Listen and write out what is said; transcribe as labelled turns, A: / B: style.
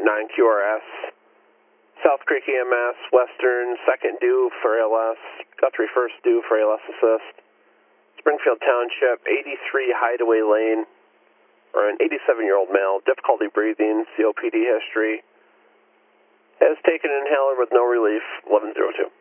A: 9QRS. South Creek EMS, Western, 2nd due for ALS, Guthrie 1st due for ALS assist. Springfield Township, 83 Hideaway Lane, or an 87-year-old male, difficulty breathing, COPD history. Has taken an inhaler with no relief, 1102.